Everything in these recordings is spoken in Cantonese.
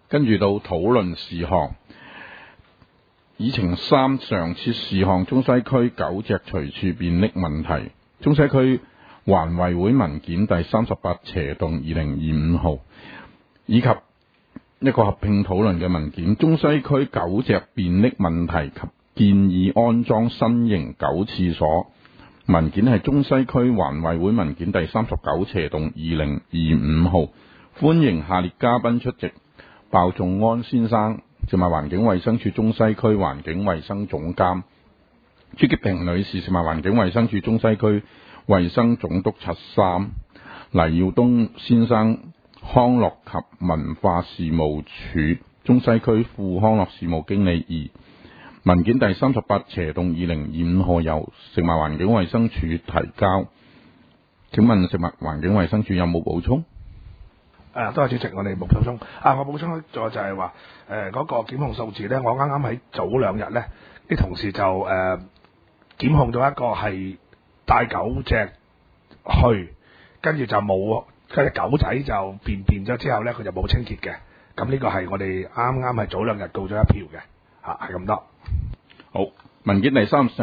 跟住到討論事項，議程3常設事項中西區狗隻隨處便溺問題，中西區環委會文件第38/2025號，以及一個合併討論嘅文件，中西區狗隻便溺問題及建議安裝新型狗廁所，文件係中西區環委會文件第39/2025號。歡迎下列嘉賓出席：鮑仲安先生，食物環境衛生署中西區環境衛生總監；朱潔平女士，食物環境衛生署中西區衛生總督察3；黎耀東先生，康樂及文化事務署中西區副康樂事務經理2。文件第38/2025號由食物環境衛生署提交。請問食物環境衛生署有冇補充？ 多謝主席，我哋冇補充。我補充咗就係話，嗰個檢控數字咧，我啱啱喺早2日咧，啲同事就檢控到一個係帶狗隻去，跟住就冇，嗰隻狗仔就便咗之後咧，佢就冇清潔嘅。咁呢個係我哋啱啱係早2日告咗一票嘅，係咁多。 好，文件第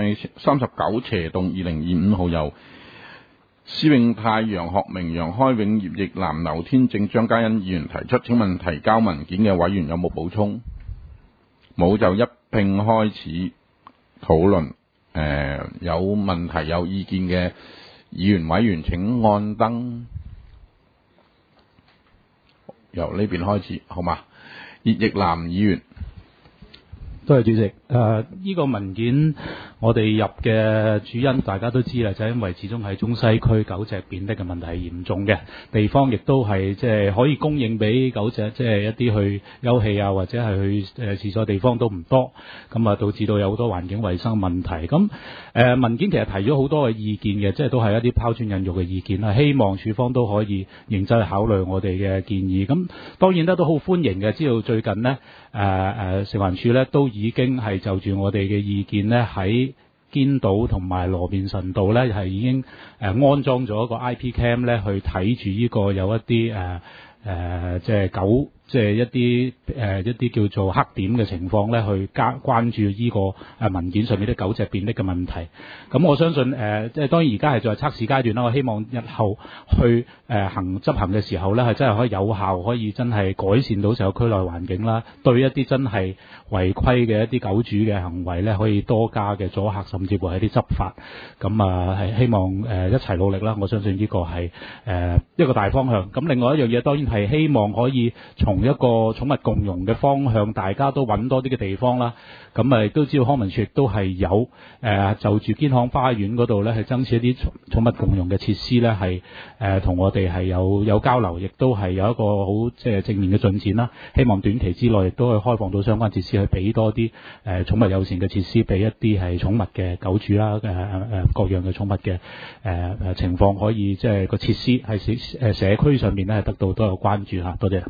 39/2025號由施永泰、楊學明、楊開永、葉奕南、劉天正、張嘉欣議員提出。請問提交文件嘅委員有冇補充？冇，就一併開始討論。有問題有意見嘅議員委員請按燈。由呢邊開始好嗎？葉奕南議員。 多謝主席。呢個文件我哋入嘅主因大家都知啦，就係因為始終係中西區狗隻便溺嘅問題係嚴重嘅，地方亦都係即係可以供應俾狗隻即係一啲去休憩啊，或者係去廁所地方都唔多，咁啊導致到有好多環境衛生問題。咁文件其實提咗好多嘅意見嘅，即係都係一啲拋磚引玉嘅意見啦，希望署方都可以認真去考慮我哋嘅建議。咁當然咧都好歡迎嘅，知道最近呢食環署咧都已經係就住我哋嘅意見咧喺堅道同埋羅便臣道咧係已經安裝咗一個 IP cam 咧去睇住呢個有一啲即係狗即係一啲叫做黑點嘅情況咧，去關注呢個文件上面啲狗隻便溺嘅問題。咁我相信即係當然而家係在測試階段啦。我希望日後去執行嘅時候咧，係真係可以有效，可以真係改善到社區內環境啦。對一啲真係違規嘅一啲狗主嘅行為咧，可以多加嘅阻嚇，甚至乎係啲執法。咁係希望一齊努力啦。我相信呢個係一個大方向。咁另外一樣嘢當然係希望可以從一個寵物共融嘅方向，大家都揾多啲嘅地方啦。咁亦都知道康文署亦都係有就住堅巷花園嗰度咧，係增設一啲寵物共融嘅設施咧，係同我哋係有交流，亦都係有一個好即係正面嘅進展啦。希望短期之內亦都可以開放到相關設施，去俾多啲寵物友善嘅設施俾一啲係寵物嘅狗主啦，各樣嘅寵物嘅情況，可以即係個設施喺社區上面咧係得到都有關注嚇。多謝。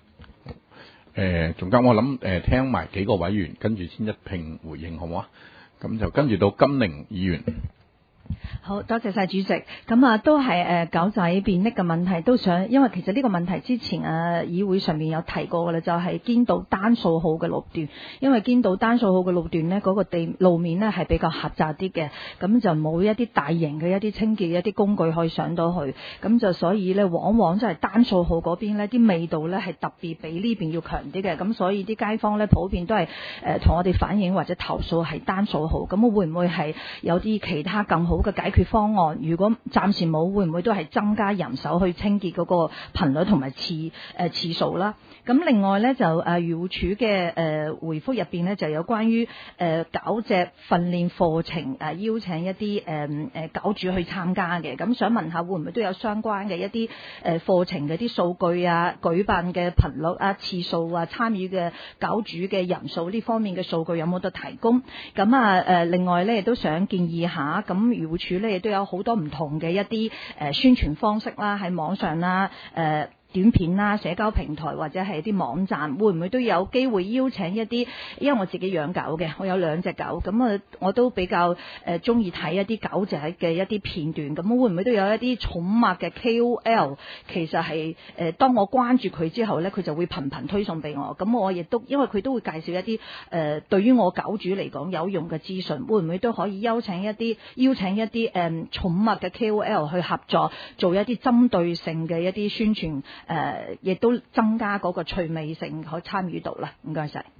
仲加我諗聽埋幾個委員，跟住先一併回應，好唔好啊？咁就跟住到金寧議員。 好多謝晒主席。咁都係狗仔便溺嘅問題，都想因為其實呢個問題之前議會上面有提過嘅啦，就係堅道單數號嘅路段，因為堅道單數號嘅路段呢，嗰個路面呢係比較狹窄啲嘅，咁就冇一啲大型嘅一啲清潔一啲工具可以上到去，咁就所以呢，往往即係單數號嗰邊呢啲味道呢係特別比呢邊要強啲嘅，咁所以啲街坊呢普遍都係同我哋反映或者投訴係單數號，咁會唔會係有啲其他更好嘅解決方案？如果暫時冇，會唔會都係增加人手去清潔嗰個頻率同埋次數啦？咁另外咧就漁護署嘅回覆入邊咧就有關於狗隻訓練課程邀請一啲狗主去參加嘅，咁想問下會唔會都有相關嘅一啲課程嘅啲數據啊、舉辦嘅頻率啊、次數啊、參與嘅狗主嘅人數呢方面嘅數據有冇得提供？咁另外咧亦都想建議下，咁漁護署咧亦都有好多唔同嘅一啲宣傳方式啦，喺網上啦短片啦、社交平台或者係啲網站，會唔會都有機會邀請一啲？因為我自己養狗嘅，我有2隻狗，咁我都比較中意睇一啲狗仔嘅一啲片段。咁會唔會都有一啲寵物嘅 KOL？其實係當我關注佢之後呢，佢就會頻頻推送俾我。咁我亦都因為佢都會介紹一啲對於我狗主嚟講有用嘅資訊，會唔會都可以邀請一啲寵物嘅 KOL 去合作，做一啲針對性嘅一啲宣傳？亦都增加嗰個趣味性可參與度啦。唔該晒。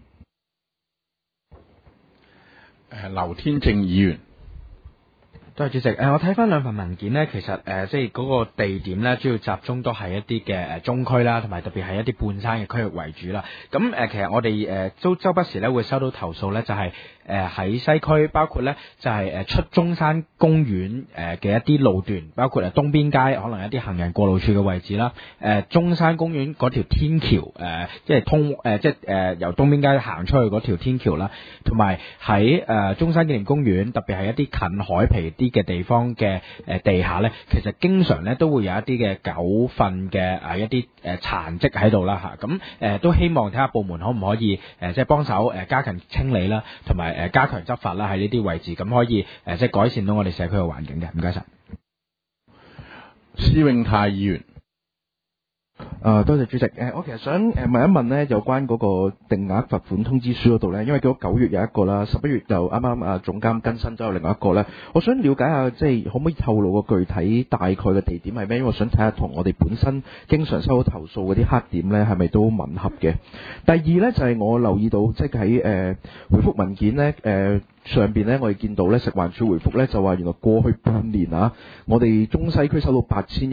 劉天正議員。 多謝主席。我睇翻兩份文件呢，其實即係嗰個地點呢，主要集中都係一啲嘅中區啦，同埋特別係一啲半山嘅區域為主啦。咁其實我哋都周不時咧會收到投訴呢，就係喺西區，包括呢就係出中山公園嘅一啲路段，包括東邊街可能一啲行人過路處嘅位置啦，中山公園嗰條天橋即係由東邊街行出去嗰條天橋啦，同埋喺中山紀念公園，特別係一啲近海皮啲嘅地方嘅地下呢，其實經常呢都會有一啲嘅狗糞嘅一啲殘跡喺度啦嚇。咁都希望睇下部門可唔可以即係幫手加強清理啦，同埋加強執法啦，喺呢啲位置，咁可以即係改善到我哋社區嘅環境嘅。唔該晒。 施永泰議員。 多謝主席。我其實想問一問呢，有關嗰個定額罰款通知書嗰度呢，因為見到9月有一個啦，11月就啱啱總監更新咗有另外一個呢。我想了解下，即係可唔可以透露個具體大概嘅地點係咩？因為我想睇下同我哋本身經常收到投訴嗰啲黑點呢，係咪都吻合嘅？第二呢，就係我留意到，即係喺回覆文件呢。上邊呢，我哋見到呢，食環署回覆呢，就話原來過去半年啊，我哋中西區收到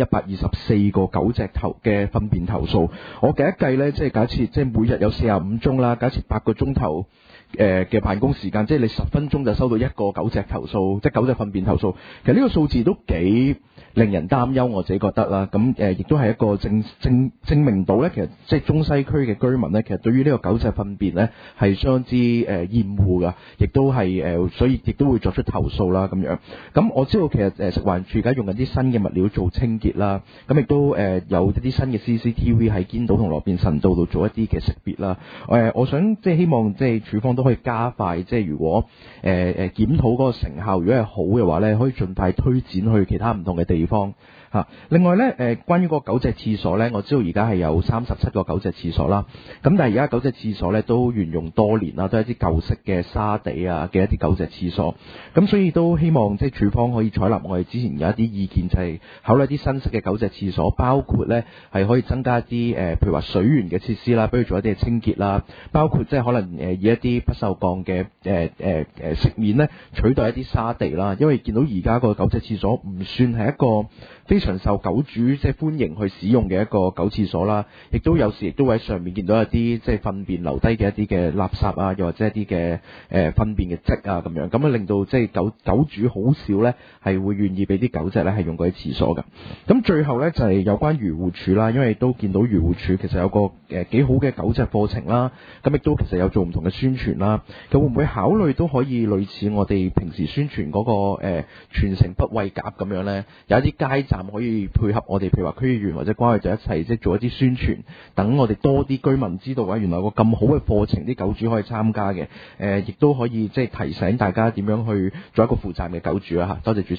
8124個狗隻嘅糞便投訴。我計一計呢，即係假設即係每日有45宗啦，假設8個鐘頭嘅辦公時間，即係你10分鐘就收到1個狗隻投訴，即係狗隻糞便投訴。其實呢個數字都幾令人擔憂，我自己覺得啦。咁亦都係一個證明到呢，其實即係中西區嘅居民呢，其實對於呢個狗隻糞便呢係相當之厭惡㗎，亦都係所以亦都會作出投訴啦咁樣。咁我知道其實食環署而家用緊啲新嘅物料做清潔啦，咁亦都有一啲新嘅 CCTV 喺堅道同羅便臣道度做一啲嘅識別啦。我想即係希望即係署方都可以加快，即係如果檢討嗰個成效如果係好嘅話呢，可以盡快推展去其他唔同嘅地方。另外呢，關於嗰個狗隻廁所呢，我知道而家係有37個狗隻廁所啦。咁但係而家狗隻廁所呢都沿用多年啦，都係一啲舊式嘅沙地啊嘅一啲狗隻廁所。咁所以都希望即係署方可以採納我哋之前有一啲意見，就係考慮一啲新式嘅狗隻廁所，包括呢係可以增加一啲譬如話水源嘅設施啦，比如做一啲嘅清潔啦，包括即係可能以一啲不鏽鋼嘅飾面呢取代一啲沙地啦。因為見到而家個狗隻廁所唔算係一個非常受狗主即係歡迎去使用嘅一個狗廁所啦，亦都有時亦都會喺上面見到一啲即係糞便留低嘅一啲嘅垃圾啊，又或者一啲嘅糞便嘅跡啊咁樣，咁啊令到即係狗主好少咧係會願意俾啲狗隻咧係用嗰啲廁所㗎。咁最後咧就係有關漁護署啦，因為都見到漁護署其實有個幾好嘅狗隻課程啦，咁亦都其實有做唔同嘅宣傳啦。咁會唔會考慮都可以類似我哋平時宣傳嗰個全城不餵鴿咁樣咧？有一啲街站可以配合我哋，譬如話區議員或者關愛就一齊即係做一啲宣傳，等我哋多啲居民知道啊，原來有個咁好嘅課程，啲狗主可以參加嘅。亦都可以即係提醒大家點樣去做一個負責任嘅狗主啊！嚇，多謝主席。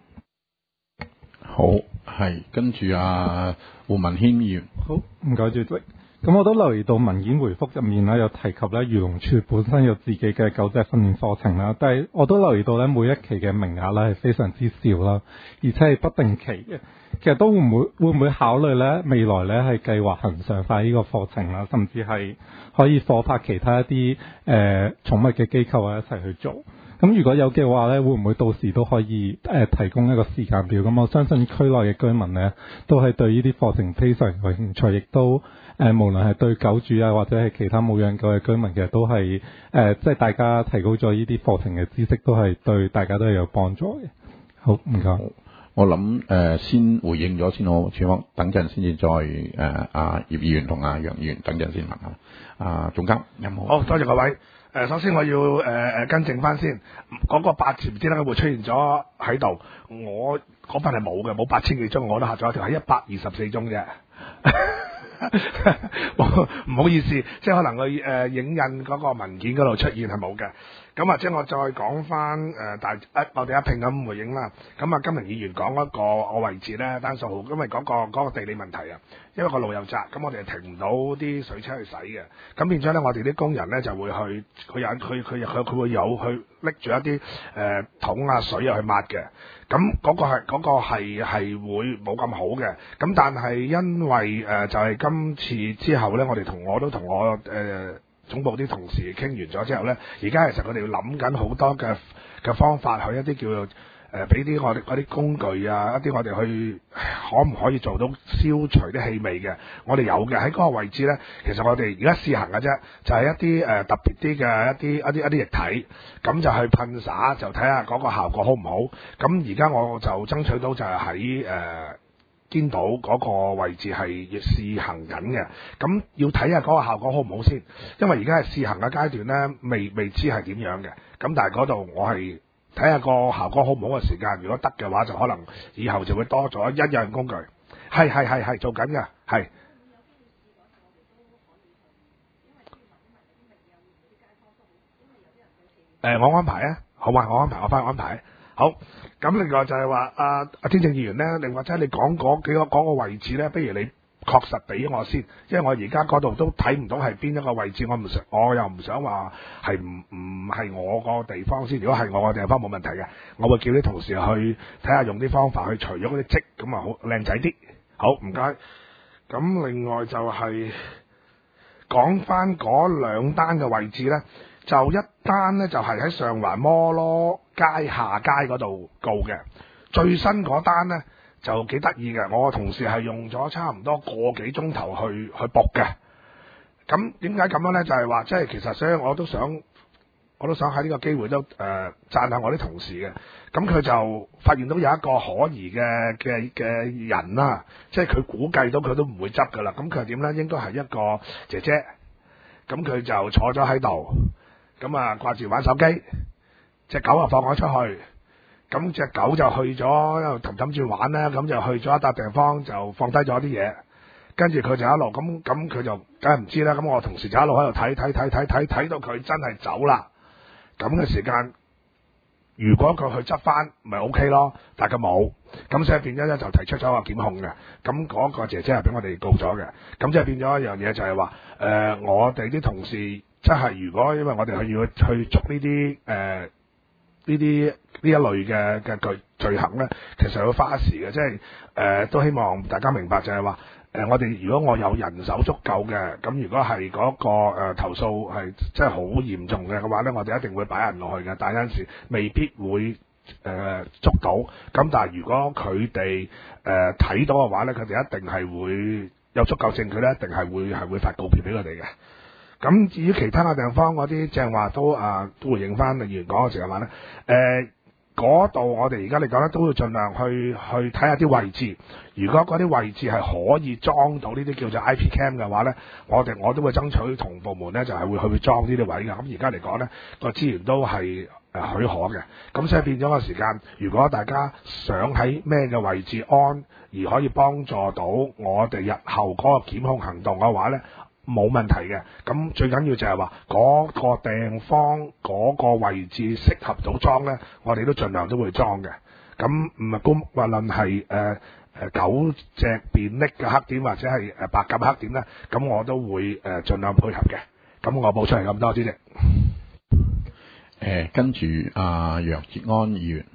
好，係跟住胡文軒議員。 好，唔該主席。咁我都留意到文件回覆入面咧有提及咧漁農署本身有自己嘅狗隻訓練課程啦，但係我都留意到咧每一期嘅名額咧係非常之少啦，而且係不定期嘅。其實都會唔會考慮咧未來咧係計劃恆常化呢個課程啦，甚至係可以夥拍其他一啲寵物嘅機構啊一齊去做。咁如果有嘅話咧，會唔會到時都可以提供一個時間表？咁我相信區內嘅居民咧都係對呢啲課程非常有興趣，亦都無論係對狗主啊或者係其他冇養狗嘅居民，其實都係即係大家提高咗呢啲課程嘅知識，都係對大家都係有幫助嘅。好，唔該。 我諗先回應咗先好，署方等陣先至再葉議員同楊議員等陣先問下。總監有冇？ 好，多謝各位。首先我要更正翻先，嗰個8字唔知點解會出現咗喺度，我嗰份係冇嘅，冇8000幾宗，我都嚇咗一條，係124宗啫。 唔好意思，即係可能佢影印嗰個文件嗰度出現係冇嘅。咁啊，即係我再講翻我哋一拼咁回應啦。咁啊，金明議員講嗰個位置咧，單數號，因為嗰個地理問題啊，因為個路又窄，咁我哋係停唔到啲水車去洗嘅。咁變咗咧，我哋啲工人咧就會去，佢會有去拎住一啲桶啊水啊去抹嘅。咁嗰個係會冇咁好嘅。咁但係因為就係今次之後咧，我都同我總部啲同事傾完咗之後咧，而家其實佢哋要諗緊好多嘅方法，去一啲叫做俾啲我哋嗰啲工具啊，一啲我哋去可唔可以做到消除啲氣味嘅？我哋有嘅喺嗰個位置咧，其實我哋而家試行嘅啫，就係一啲特別啲嘅一啲液體，咁就去噴灑，就睇下嗰個效果好唔好。咁而家我就爭取到就係喺堅島嗰個位置係試行緊嘅，咁要睇下嗰個效果好唔好先，因為而家係試行嘅階段咧，未知係點樣嘅。咁但係嗰度我係睇下個效果好唔好嘅時間，如果得嘅話，就可能以後就會多咗一樣工具。係做緊嘅，係。我安排啊，好嘛？我翻去安排。好，咁另外就係話阿天正議員咧，另外即係你講嗰個位置咧，不如你確實俾我先，因為我而家嗰度都睇唔到係邊一個位置，我又唔想話係唔係我個地方先。如果係我個地方冇問題嘅，我會叫啲同事去睇下用啲方法去除咗嗰啲積，咁啊好靚仔啲。好，唔該。咁另外就係講翻嗰兩單嘅位置咧。就一單呢，就係喺上環摩羅街下街嗰度告嘅，最新嗰單呢，就幾得意嘅，我個同事係用咗差唔多個幾鐘頭去駁嘅。咁點解咁樣呢？就係話即係其實所以我都想喺呢個機會都讚下我啲同事嘅。咁佢就發現到有一個可疑嘅人啦，即係佢估計到佢都唔會執噶啦。咁佢係點呢？應該係一個姐姐，咁佢就坐咗喺度。咁啊，掛住玩手機，隻狗啊放咗出去，咁隻狗就去咗一路氹住玩咧，咁就去咗一笪地方就放低咗啲嘢，跟住佢就一路咁佢就梗係唔知啦。咁我同事就一路喺度睇到佢真係走啦。咁嘅時間，如果佢去執翻，咪 OK 咯，但係佢冇，咁所以變咗咧就提出咗個檢控嘅。咁嗰個姐姐係俾我哋告咗嘅，咁即係變咗一樣嘢就係話，我哋啲同事。即係如果因為我哋要去捉呢啲呢一類嘅罪行咧，其實要花時嘅，即係都希望大家明白就係話我哋如果我有人手足夠嘅，咁如果係嗰個投訴係真係好嚴重嘅話咧，我哋一定會擺人落去嘅，但有陣時未必會捉到。咁但係如果佢哋睇到嘅話咧，佢哋一定係會有足夠證據咧，一定係會發告票俾佢哋嘅。咁至於其他嘅地方嗰啲正話都回應翻議員講嘅時候話咧，嗰度我哋而家嚟講咧都要盡量去睇下啲位置。如果嗰啲位置係可以裝到呢啲叫做 IP cam 嘅話咧，我都會爭取同部門咧就係會去裝呢啲位嘅。咁而家嚟講咧個資源都係許可嘅。咁所以變咗個時間，如果大家想喺咩嘅位置安而可以幫助到我哋日後嗰個檢控行動嘅話咧，冇問題嘅。咁最緊要就係話嗰個地方嗰個位置適合到裝咧，我哋都盡量都會裝嘅。咁唔係無論係狗隻便溺嘅黑點或者係白鴿黑點咧，咁我都會盡量配合嘅。咁我補充係咁多，主席。 跟住楊哲安議員，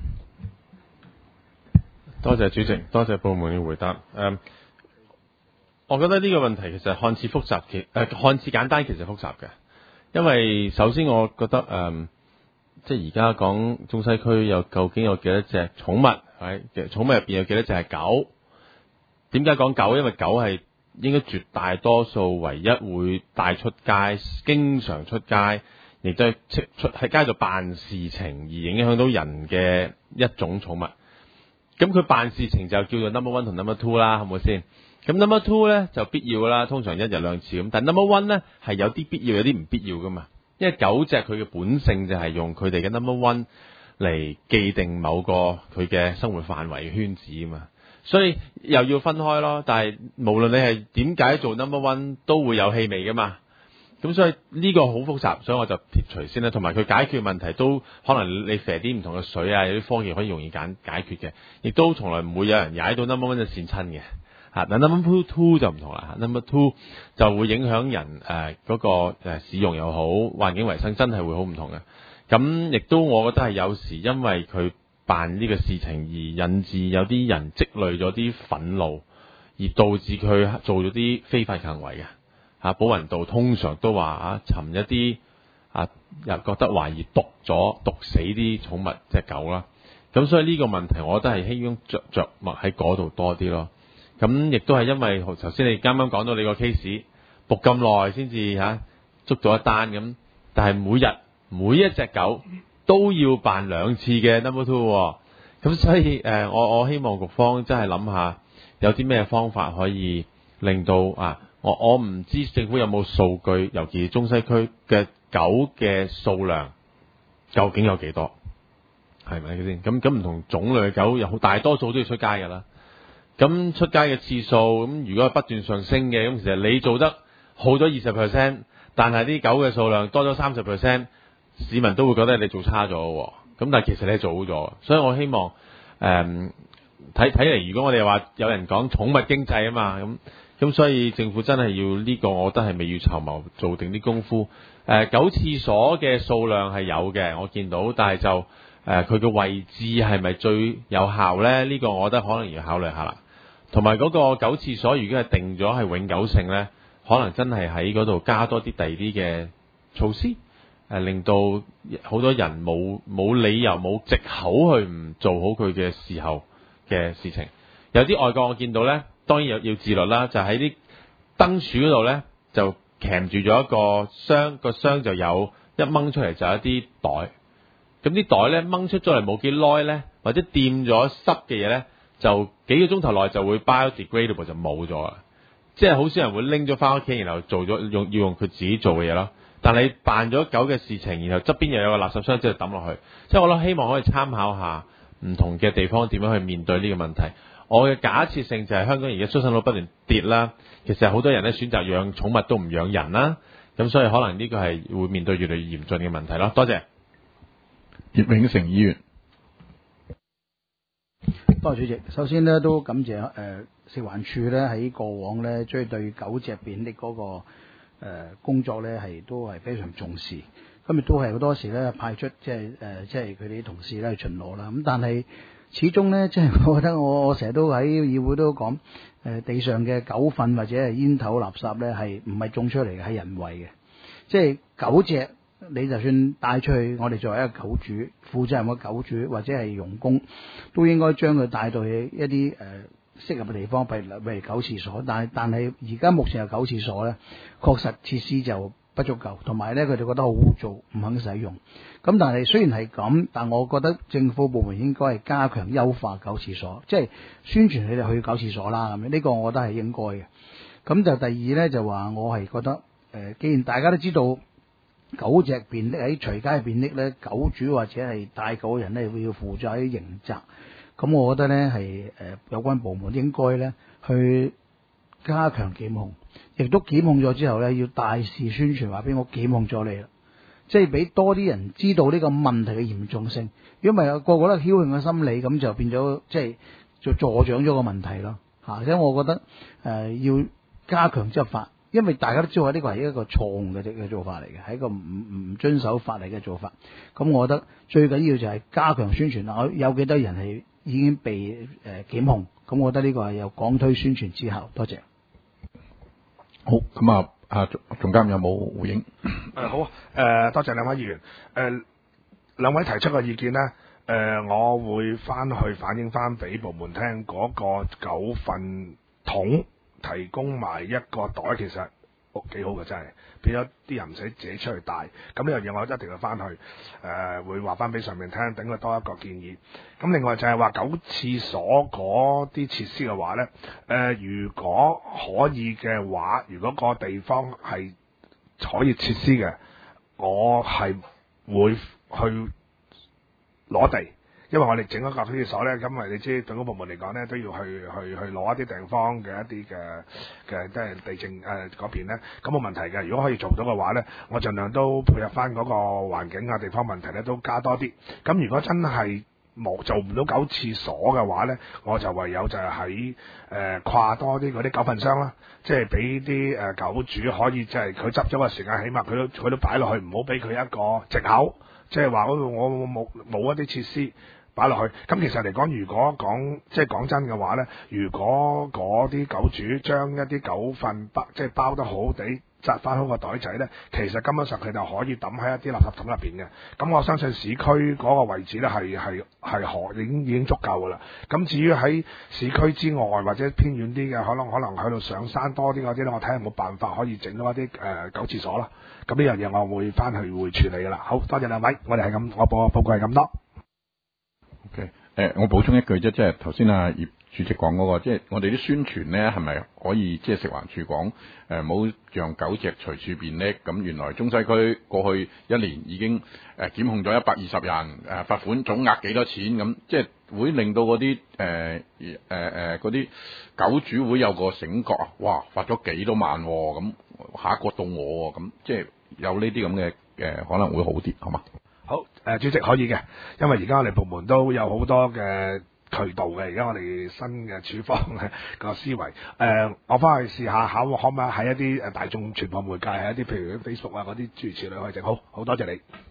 多謝主席，多謝部門嘅回答。我覺得呢個問題其實看似複雜看似簡單，其實複雜嘅。因為首先我覺得即係而家講中西區究竟有幾多隻寵物？係寵物入邊有幾多隻係狗？點解講狗？因為狗係應該絕大多數唯一會帶出街、經常出街，亦都係出喺街度辦事情而影響到人嘅一種寵物。咁佢辦事情就叫做 number one 同 number two 啦，係咪先？咁 number two 咧就必要啦，通常一日兩次咁。但 number one 咧係有啲必要，有啲唔必要噶嘛。因為狗隻佢嘅本性就係用佢哋嘅 number one 嚟既定某個佢嘅生活範圍嘅圈子啊嘛。 所以又要分開咯。但係無論你係點解做 number one 都會有氣味噶嘛。咁所以呢個好複雜，所以我就撇除先啦。同埋佢解決問題都可能你射啲唔同嘅水啊，有啲科技可以容易解決嘅，亦都從來唔會有人踩到 number one 就跣親嘅。嗱 number two 就唔同啦 ，number two 就會影響人嗰個使用又好，環境衛生真係會好唔同嘅。咁亦都我覺得係有時因為佢辦呢個事情而引致有啲人積累咗啲憤怒，而導致佢做咗啲非法行為嘅。寶雲道通常都話尋一啲又覺得懷疑毒死啲寵物即係狗啦。咁所以呢個問題我覺得係希望着墨喺嗰度多啲咯。咁亦都係因為頭先你啱啱講到你個 case， 仆咁耐先至捉到一單咁，但係每一隻狗都要辦2次嘅 number two， 咁所以我希望局方真係諗下有啲咩方法可以令到我唔知政府有冇數據，尤其是中西區嘅狗嘅數量究竟有幾多，係咪先？咁唔同種類嘅狗有大多數都要出街㗎啦。咁出街嘅次數咁，如果係不斷上升嘅，咁其實你做得好咗20%，但係啲狗嘅數量多咗30%，市民都會覺得你做差咗喎。咁但係其實你係做好咗，所以我希望睇嚟，如果我哋話有人講寵物經濟啊嘛，咁所以政府真係要呢個，我覺得係未雨綢繆做定啲功夫。狗廁所嘅數量係有嘅，我見到，但係就佢嘅位置係咪最有效咧？呢個我覺得可能要考慮下啦。同埋嗰個狗廁所，如果係定咗係永久性咧，可能真係喺嗰度加多啲第二啲嘅措施，令到好多人冇理由冇藉口去唔做好佢嘅時候嘅事情。有啲外國我見到咧，當然要自律啦，就喺啲燈柱嗰度咧就鉗住咗一個箱，個箱就有一掹出嚟就有一啲袋。咁啲袋咧掹出咗嚟冇幾耐咧，或者掂咗濕嘅嘢咧，就幾個鐘頭內就會 biodegradable 就冇咗啦。即係好少人會拎咗翻屋企，然後做咗要用佢自己做嘅嘢咯。但係你辦咗狗嘅事情，然後側邊又有個垃圾箱，即係抌落去。即係我諗希望可以參考下唔同嘅地方點樣去面對呢個問題。我嘅假設性就係香港而家出生率不斷跌啦，其實好多人咧選擇養寵物都唔養人啦，咁所以可能呢個係會面對越嚟越嚴峻嘅問題咯。多謝葉永成議員。 多謝主席。首先呢，都感謝食環署咧喺過往咧追對狗隻便溺嗰個工作咧都係非常重視，咁亦都係好多時咧派出即係佢哋啲同事咧去巡邏啦。咁但係始終咧，即係我覺得我成日都喺議會都講，地上嘅狗糞或者係煙頭垃圾咧係唔係種出嚟嘅，係人為嘅。即係狗隻，你就算帶出去，我哋作為一個狗主、負責任嘅狗主或者係傭工，都應該將佢帶到去一啲適合嘅地方，譬如狗廁所。但係而家目前嘅狗廁所咧，確實設施就不足夠，同埋咧佢哋覺得好污糟，唔肯使用。咁但係雖然係咁，但我覺得政府部門應該係加強優化狗廁所，即係宣傳佢哋去狗廁所啦。咁樣呢個我覺得係應該嘅。咁就第二咧就話我係覺得既然大家都知道狗隻便溺喺隨街便溺咧，狗主或者係帶狗嘅人咧會要負責啲刑責。咁我覺得咧係有關部門應該咧去加強檢控，亦都檢控咗之後咧要大肆宣傳，話俾我檢控咗你啦。即係俾多啲人知道呢個問題嘅嚴重性，如果唔係個個都僥倖嘅心理，咁就變咗即係就助長咗個問題咯嚇。所以我覺得要加強執法，因為大家都知道呢個係一個錯誤嘅做法嚟嘅，係一個唔遵守法例嘅做法。咁我覺得最緊要就係加強宣傳啦。有幾多人係已經被檢控？咁我覺得呢個係有廣推宣傳之效。多謝。 好，咁總監有冇回應？ 好，多謝兩位議員。兩位提出嘅意見呢，我會翻去反映翻俾部門聽，嗰個狗糞桶提供埋一個袋，其實幾好嘅，真係變咗啲人唔使自己出去帶。咁呢樣嘢我一定要翻去會話翻俾上面聽，等佢多一個建議。咁另外就係話狗廁所嗰啲設施嘅話呢，如果可以嘅話，如果個地方係可以設施嘅，我係會去攞地， 因為我哋整嗰個區所咧，因為你知政府部門嚟講咧，都要去攞一啲地方嘅一啲嘅即係地政嗰邊咧，咁冇問題嘅。如果可以做到嘅話咧，我盡量都配合翻嗰個環境啊、地方問題咧，都加多啲。咁如果真係做唔到狗廁所嘅話咧，我就唯有就係喺跨多啲嗰啲狗糞箱啦，即係俾啲狗主可以即係佢執咗個時間，起碼佢都擺落去，唔好俾佢一個藉口，即係話嗰度我冇一啲設施擺落去。咁其實嚟講，如果講真嘅話咧，如果嗰啲狗主將一啲狗糞包得好地，紮翻好個袋仔呢，其實根本上佢就可以抌喺一啲垃圾桶入邊嘅。咁我相信市區嗰個位置呢係已經足夠噶啦。咁至於喺市區之外或者偏遠啲嘅，可能去到上山多啲嗰啲呢，我睇下有冇辦法可以整到一啲狗廁所啦。咁呢樣嘢我會翻去會處理噶啦。好多謝兩位，我哋係咁，我報告係咁多。 OK， 我補充一句啫，即係頭先葉主席講嗰個，即係我哋啲宣傳咧，係咪可以即係食環署講唔好讓狗隻隨處便溺？咁原來中西區過去一年已經檢控咗120人，罰款總額幾多錢？咁即係會令到嗰啲嗰啲狗主會有個醒覺啊！哇，罰咗幾多萬喎，咁下一個到我喎，咁即係有呢啲咁嘅可能會好啲，好嘛？ 好，主席可以嘅，因為而家我哋部門都有好多嘅渠道嘅，而家我哋新嘅處方嘅個思維，我翻去試下可唔可以喺一啲大眾傳播媒介，喺一啲譬如 Facebook 啊嗰啲諸如此類可以整好，好多謝你。